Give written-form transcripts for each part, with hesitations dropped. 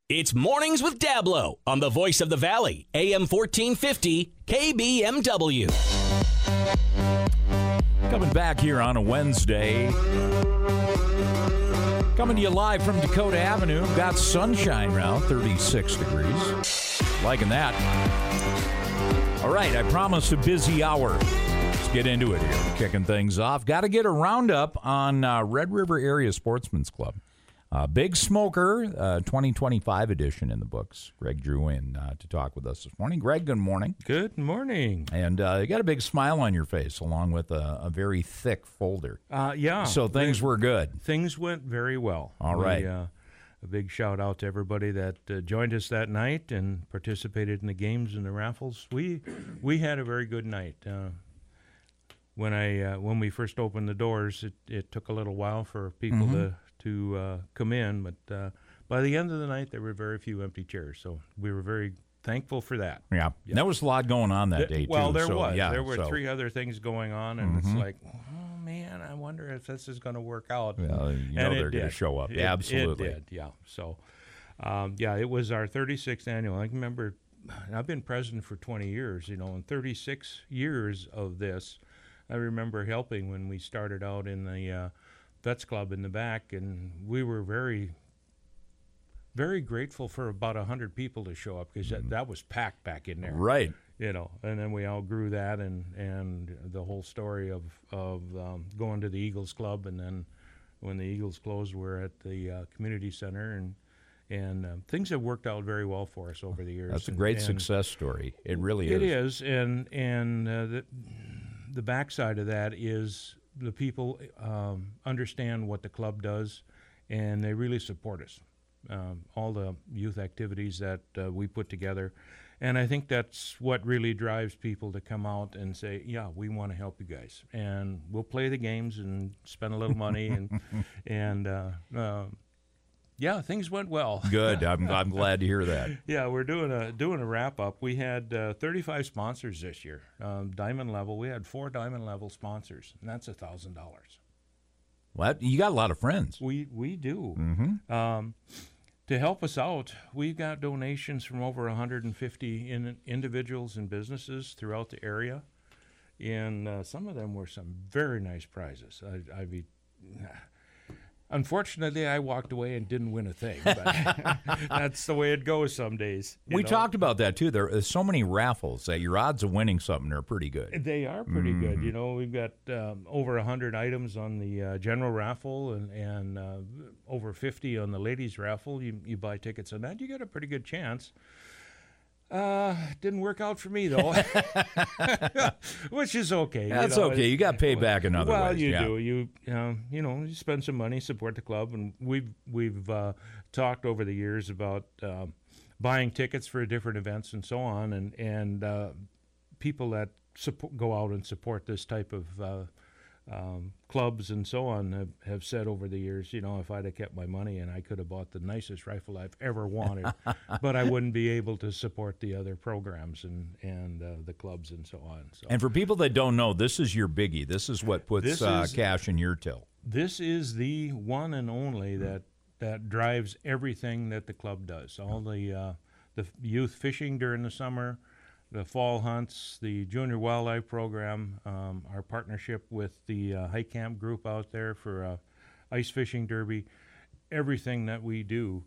It's Mornings with Dablo on the Voice of the Valley, AM 1450, KBMW. Coming back here on a Wednesday. Coming to you live from Dakota Avenue. Got sunshine now, 36 degrees. Liking that. All right, I promised a busy hour. Let's get into it here. Kicking things off. Got to get a roundup on Red River Area Sportsman's Club. Big Smoker 2025 edition in the books. Greg drew in to talk with us this morning. Greg, good morning. Good morning. And you got a big smile on your face along with a very thick folder. Yeah. So things were good. Things went very well. All right. A big shout out to everybody that joined us that night and participated in the games and the raffles. We had a very good night. When we first opened the doors, it took a little while for people to come in, but by the end of the night, there were very few empty chairs, so we were very thankful for that. Yeah. There was a lot going on that day, too. Well, there was. Yeah, there were three other things going on, and it's like, oh, man, I wonder if this is going to work out. Well, they're going to show up. Absolutely. It did, yeah. So, it was our 36th annual. I remember, I've been president for 20 years, in 36 years of this, I remember helping when we started out in the Vets Club in the back, and we were very, very grateful for about 100 people to show up because that was packed back in there. Right. And then we outgrew that and the whole story of going to the Eagles Club, and then when the Eagles closed, we're at the community center, and things have worked out very well for us over the years. That's a great success story. It really is. It is, and the backside of that is the people understand what the club does, and they really support us. All the youth activities that we put together, and I think that's what really drives people to come out and say, yeah, we want to help you guys, and we'll play the games and spend a little money, and yeah, things went well. Good. I'm glad to hear that. Yeah, we're doing a wrap up. We had 35 sponsors this year, diamond level. We had 4 diamond level sponsors, and that's $1,000. Well, you got a lot of friends. We do. Mm-hmm. To help us out, we've got donations from over 150 individuals and businesses throughout the area, and some of them were some very nice prizes. Unfortunately, I walked away and didn't win a thing, but that's the way it goes some days. We talked about that, too. There are so many raffles that your odds of winning something are pretty good. They are pretty good. We've got over 100 items on the general raffle and over 50 on the ladies' raffle. You buy tickets on that, you get a pretty good chance. Didn't work out for me, though, which is okay. That's okay. You got paid back in other ways. Well, you do. You spend some money, support the club, and we've talked over the years about buying tickets for different events and so on, and people that go out and support this type of clubs and so on have said over the years, if I'd have kept my money and I could have bought the nicest rifle I've ever wanted, but I wouldn't be able to support the other programs and the clubs and so on. So. And for people that don't know, this is your biggie. This is what puts cash in your till. This is the one and only that drives everything that the club does. All the youth fishing during the summer, the fall hunts, the junior wildlife program, our partnership with the hike camp group out there for ice fishing derby. Everything that we do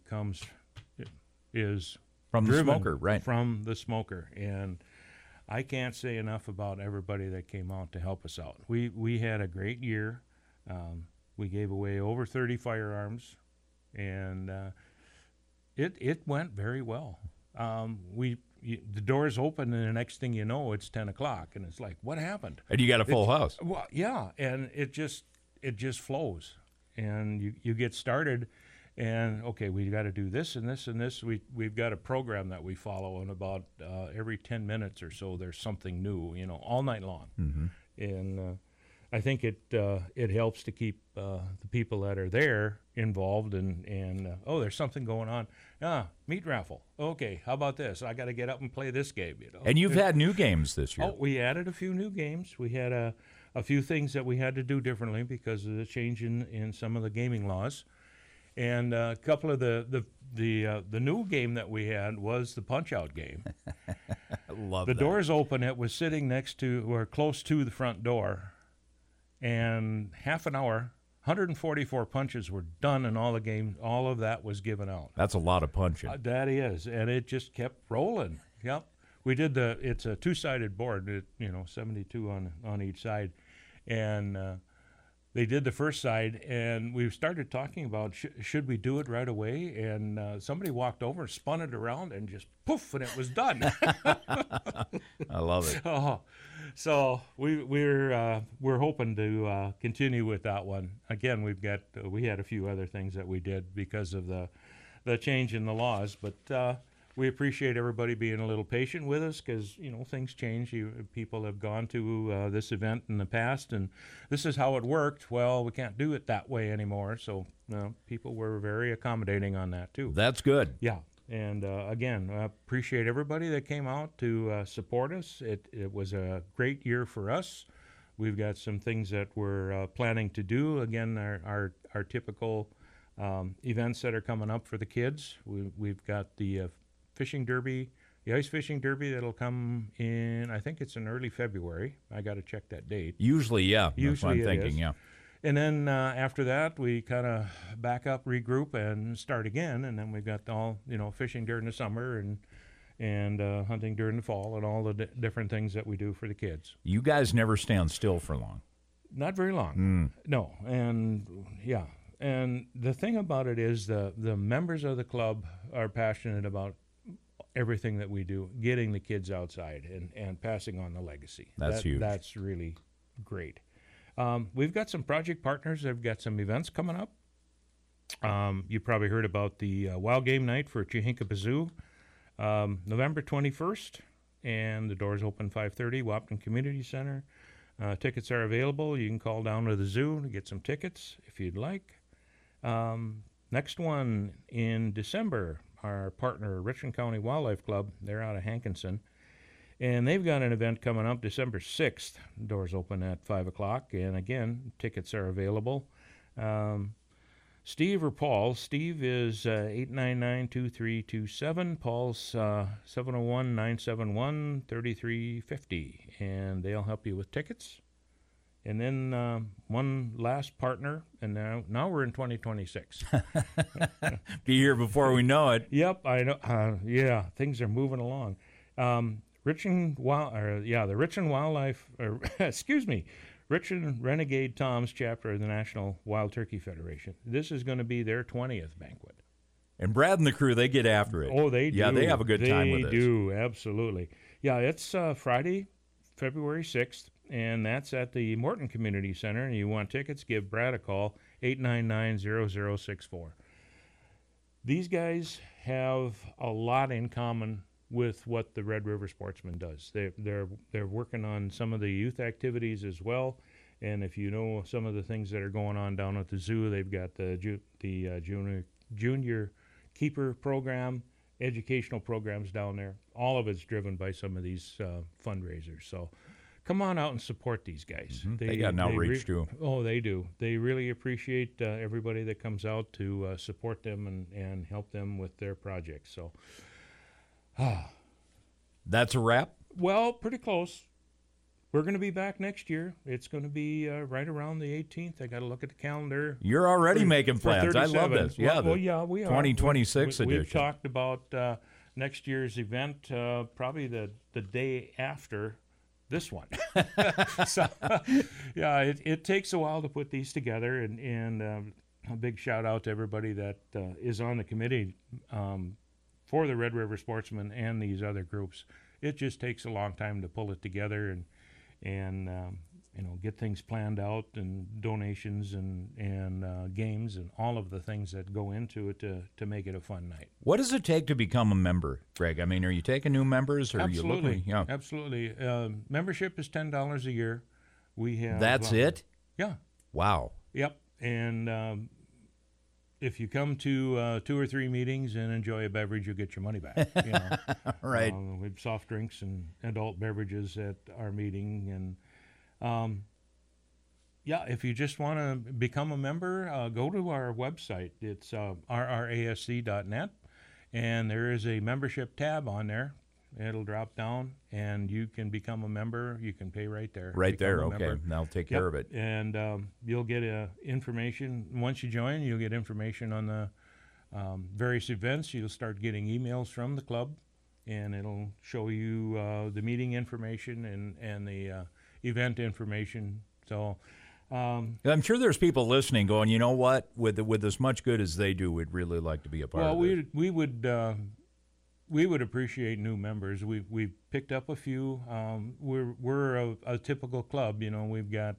is from the smoker, right? From the smoker, and I can't say enough about everybody that came out to help us out. We had a great year. We gave away over 30 firearms, and it went very well. The doors open, and the next thing you know, it's 10 o'clock, and it's like, what happened? And you got a full house. Well, yeah, and it just flows, and you get started, and okay, we got to do this and this and this. We've got a program that we follow, and about every 10 minutes or so, there's something new, all night long, and I think it helps to keep the people that are there involved, and there's something going on. Meat raffle. Okay, how about this? I got to get up and play this game. And you've had new games this year. Oh, we added a few new games. We had a few things that we had to do differently because of the change in some of the gaming laws. And a couple of the new game that we had was the Punch-Out game. I love The that. doors open. It was sitting next to or close to the front door, and half an hour, 144 punches were done, and all of that was given out. That's a lot of punching. That is, and it just kept rolling. Yep, we did it's a two-sided board, 72 on each side, and they did the first side, and we started talking about should we do it right away, and somebody walked over, spun it around, and just poof, and it was done. I love it. Oh, so we're hoping to continue with that one. Again, we had a few other things that we did because of the change in the laws, but we appreciate everybody being a little patient with us because things change. People have gone to this event in the past, and this is how it worked. Well, we can't do it that way anymore. So people were very accommodating on that too. That's good. Yeah. And again, I appreciate everybody that came out to support us. It was a great year for us. We've got some things that we're planning to do. Again, our typical events that are coming up for the kids. We've got the fishing derby, the ice fishing derby that'll come in, I think it's in early February. I got to check that date. Usually, yeah. Usually that's what I'm it thinking, is. yeah. And then after that, we kind of back up, regroup, and start again. And then we've got fishing during the summer and hunting during the fall and all the different things that we do for the kids. You guys never stand still for long. Not very long. No. And, yeah. And the thing about it is the members of the club are passionate about everything that we do, getting the kids outside and passing on the legacy. That's huge. That's really great. We've got some project partners that have got some events coming up. You probably heard about the Wild Game Night for Chihinkapa Zoo, November 21st, and the doors open 5:30, Wapton Community Center. Tickets are available. You can call down to the zoo to get some tickets if you'd like. Next one in December, our partner, Richland County Wildlife Club, they're out of Hankinson. And they've got an event coming up December 6th. Doors open at 5 o'clock. And again, tickets are available. Steve or Paul. Steve is 899-2327. Paul's 701-971-3350. And they'll help you with tickets. And then one last partner, and now we're in 2026. Be here before we know it. Yep, I know. Yeah, things are moving along. The Richland Wildlife, Richland Renegade Toms chapter of the National Wild Turkey Federation. This is going to be their 20th banquet. And Brad and the crew, they get after it. Oh, they do. Yeah, they have a good time with this. They do, absolutely. Yeah, it's Friday, February 6th. And that's at the Morton Community Center. And you want tickets, give Brad a call, 899-0064. These guys have a lot in common with what the Red River Sportsman does. They're working on some of the youth activities as well. And if you know some of the things that are going on down at the zoo, they've got the junior keeper program, educational programs down there. All of it's driven by some of these fundraisers. So come on out and support these guys. Mm-hmm. They got an outreach, too. Oh, they do. They really appreciate everybody that comes out to support them and help them with their projects. So, that's a wrap? Well, pretty close. We're going to be back next year. It's going to be right around the 18th. I got to look at the calendar. You're already making plans. I love this. Yeah, well, yeah, we are. 2026 edition. We've talked about next year's event probably the day after this one. So, yeah, it takes a while to put these together, and a big shout out to everybody that is on the committee for the Red River Sportsman and these other groups. It just takes a long time to pull it together and get things planned out, and donations and games and all of the things that go into it to make it a fun night. What does it take to become a member, Greg? I mean, are you taking new members? Or Absolutely. Are you looking? Yeah. Absolutely. Membership is $10 a year. We have. That's it? Yeah. Wow. Yep. And if you come to 2 or 3 meetings and enjoy a beverage, you'll get your money back. Right. We have soft drinks and adult beverages at our meeting, and Yeah, if you just want to become a member, go to our website. It's rrasc.net, and there is a membership tab on there. It'll drop down, and you can become a member. You can pay right there. Right become there, a okay. member. Now take care of it. And you'll get information. Once you join, you'll get information on the various events. You'll start getting emails from the club, and it'll show you the meeting information and the event information. So I'm sure there's people listening going, you know what, with as much good as they do, we'd really like to be a part of it. Well, we would appreciate new members. We've picked up a few. We're a typical club. You know, we've got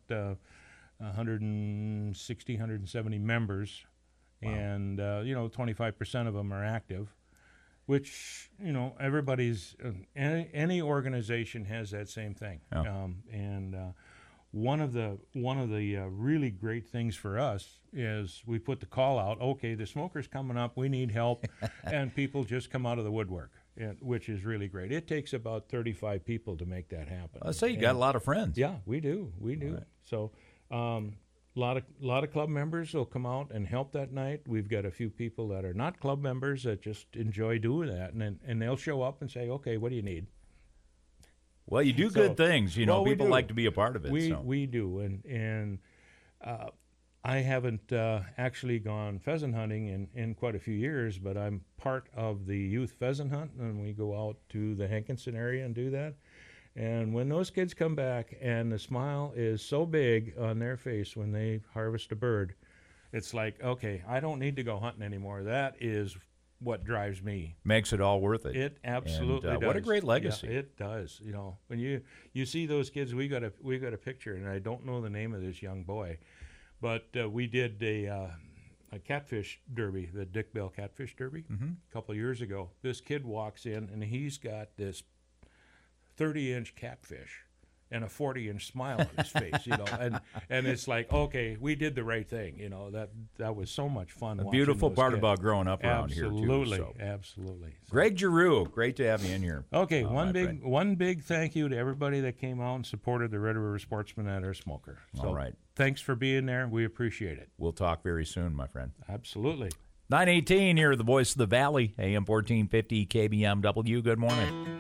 160, 170 members, wow. And 25% of them are active, which everybody's any organization has that same thing. Yeah. One of the really great things for us is we put the call out, okay, the smoker's coming up, we need help, and people just come out of the woodwork, which is really great. It takes about 35 people to make that happen. I say you got a lot of friends. Yeah, we do. Right. So a lot of club members will come out and help that night. We've got a few people that are not club members that just enjoy doing that, and they'll show up and say, okay, what do you need? Well, you do good things. People like to be a part of it. We do, and I haven't actually gone pheasant hunting in quite a few years, but I'm part of the youth pheasant hunt, and we go out to the Hankinson area and do that. And when those kids come back and the smile is so big on their face when they harvest a bird, it's like, okay, I don't need to go hunting anymore. That is what drives me. Makes it all worth it. It absolutely does. What a great legacy. Yeah, it does. When you see those kids, we got a picture, and I don't know the name of this young boy, but we did a catfish derby, the Dick Bell Catfish Derby, a couple of years ago. This kid walks in, and he's got this 30-inch catfish and a 40-inch smile on his face, and it's like, okay, we did the right thing, that was so much fun. A beautiful part about growing up around here, too. Absolutely. So. Greg Giroux, great to have you in here. Okay, one big thank you to everybody that came out and supported the Red River Sportsman at our smoker. So all right. Thanks for being there. We appreciate it. We'll talk very soon, my friend. Absolutely. 9:18 here, the Voice of the Valley, AM 1450 KBMW. Good morning.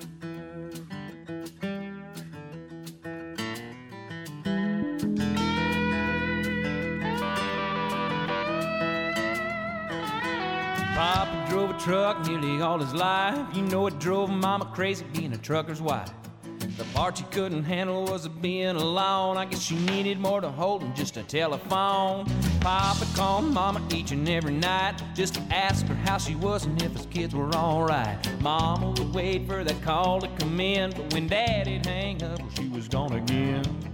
Papa drove a truck nearly all his life. It drove Mama crazy being a trucker's wife. The part she couldn't handle was being alone. I guess she needed more to hold than just a telephone. Papa called Mama each and every night just to ask her how she was and if his kids were all right. Mama would wait for that call to come in, but when Daddy'd hang up, she was gone again.